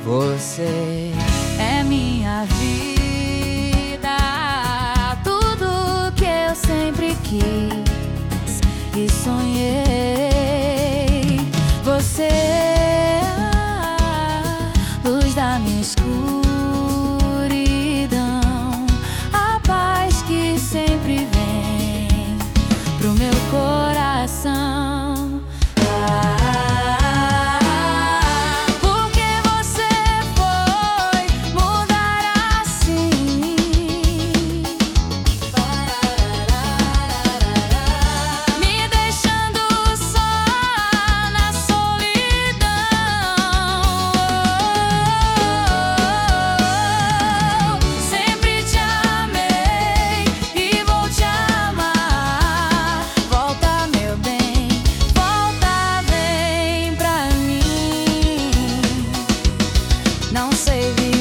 Você é minha vida, tudo que eu sempre quis e sonhei. Você é a luz da minha escuridão, a paz que sempre vem pro meu coração. Não sei